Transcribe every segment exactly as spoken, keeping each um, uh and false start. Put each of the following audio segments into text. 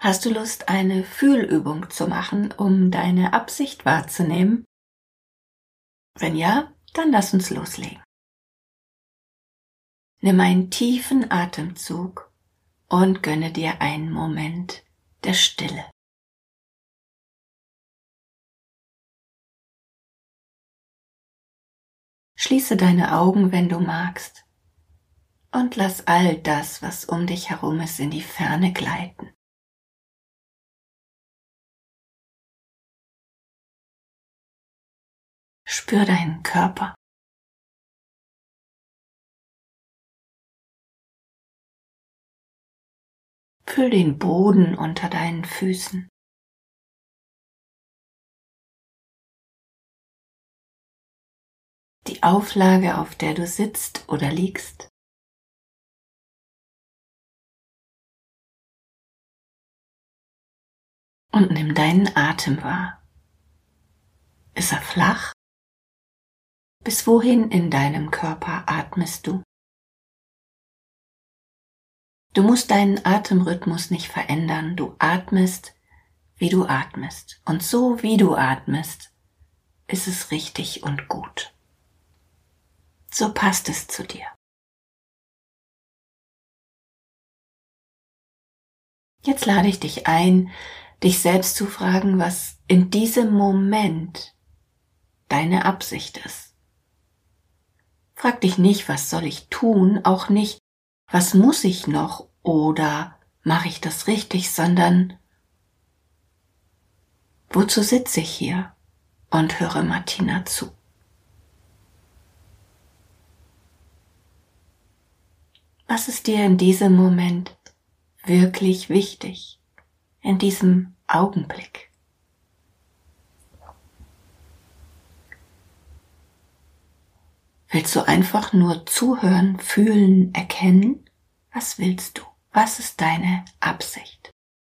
Hast du Lust, eine Fühlübung zu machen, um deine Absicht wahrzunehmen? Wenn ja, dann lass uns loslegen. Nimm einen tiefen Atemzug und gönne dir einen Moment der Stille. Schließe deine Augen, wenn du magst, und lass all das, was um dich herum ist, in die Ferne gleiten. Spür deinen Körper. Fühl den Boden unter deinen Füßen. Die Auflage, auf der du sitzt oder liegst. Und nimm deinen Atem wahr. Ist er flach? Bis wohin in deinem Körper atmest du? Du musst deinen Atemrhythmus nicht verändern. Du atmest, wie du atmest. Und so wie du atmest, ist es richtig und gut. So passt es zu dir. Jetzt lade ich dich ein, dich selbst zu fragen, was in diesem Moment deine Absicht ist. Frag dich nicht, was soll ich tun, auch nicht, was muss ich noch oder mache ich das richtig, sondern wozu sitze ich hier und höre Martina zu? Was ist dir in diesem Moment wirklich wichtig, in diesem Augenblick? Willst du einfach nur zuhören, fühlen, erkennen? Was willst du? Was ist deine Absicht?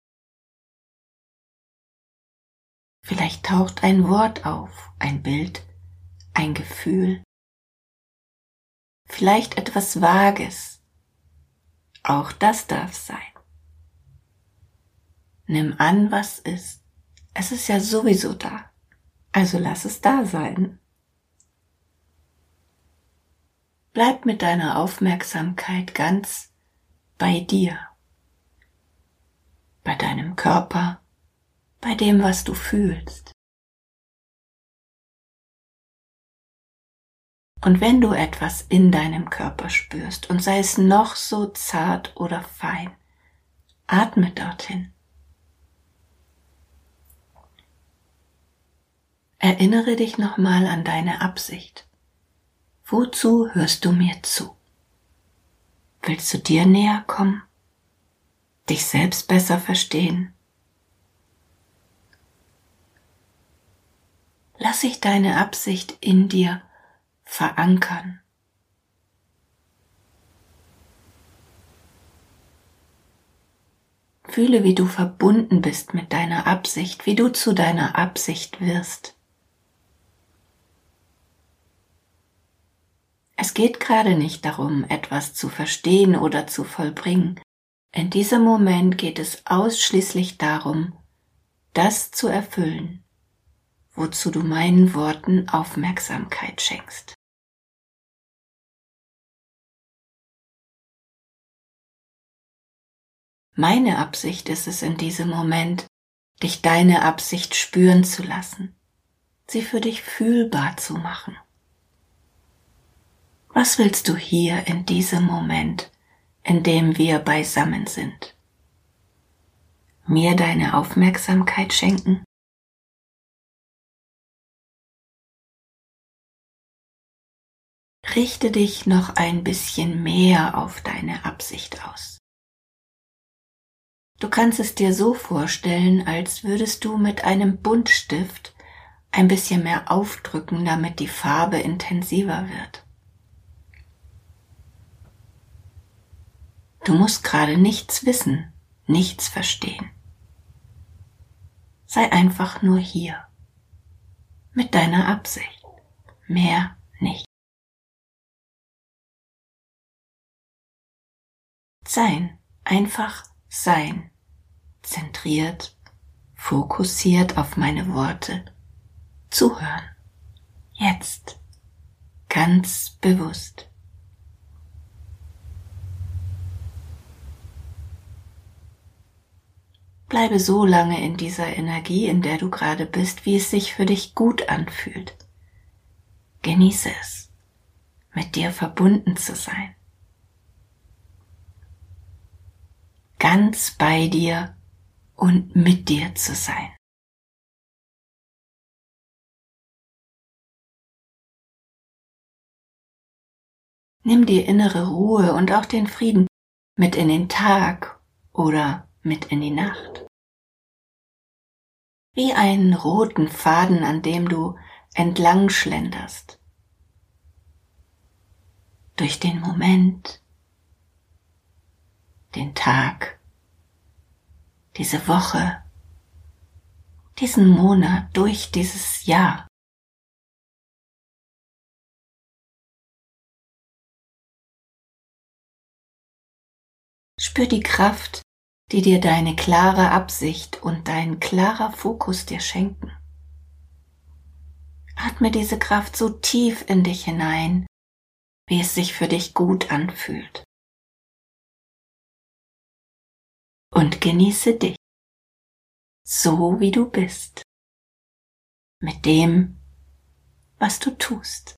Vielleicht taucht ein Wort auf, ein Bild, ein Gefühl, vielleicht etwas Vages. Auch das darf sein. Nimm an, was ist. Es ist ja sowieso da, also lass es da sein. Bleib mit deiner Aufmerksamkeit ganz bei dir, bei deinem Körper, bei dem, was du fühlst. Und wenn du etwas in deinem Körper spürst, und sei es noch so zart oder fein, atme dorthin. Erinnere dich nochmal an deine Absicht. Wozu hörst du mir zu? Willst du dir näher kommen? Dich selbst besser verstehen? Lass sich deine Absicht in dir verankern. Fühle, wie du verbunden bist mit deiner Absicht, wie du zu deiner Absicht wirst. Es geht gerade nicht darum, etwas zu verstehen oder zu vollbringen. In diesem Moment geht es ausschließlich darum, das zu erfüllen, wozu du meinen Worten Aufmerksamkeit schenkst. Meine Absicht ist es in diesem Moment, dich deine Absicht spüren zu lassen, sie für dich fühlbar zu machen. Was willst du hier in diesem Moment, in dem wir beisammen sind? Mir deine Aufmerksamkeit schenken? Richte dich noch ein bisschen mehr auf deine Absicht aus. Du kannst es dir so vorstellen, als würdest du mit einem Buntstift ein bisschen mehr aufdrücken, damit die Farbe intensiver wird. Du musst gerade nichts wissen, nichts verstehen. Sei einfach nur hier, mit deiner Absicht, mehr nicht. Sein, einfach sein, zentriert, fokussiert auf meine Worte zuhören. Jetzt, ganz bewusst. Bleibe so lange in dieser Energie, in der du gerade bist, wie es sich für dich gut anfühlt. Genieße es, mit dir verbunden zu sein. Ganz bei dir und mit dir zu sein. Nimm die innere Ruhe und auch den Frieden mit in den Tag oder mit in die Nacht. Wie einen roten Faden, an dem du entlang schlenderst. Durch den Moment, den Tag, diese Woche, diesen Monat, durch dieses Jahr. Spür die Kraft, die dir deine klare Absicht und dein klarer Fokus dir schenken. Atme diese Kraft so tief in dich hinein, wie es sich für dich gut anfühlt. Und genieße dich, so wie du bist, mit dem, was du tust.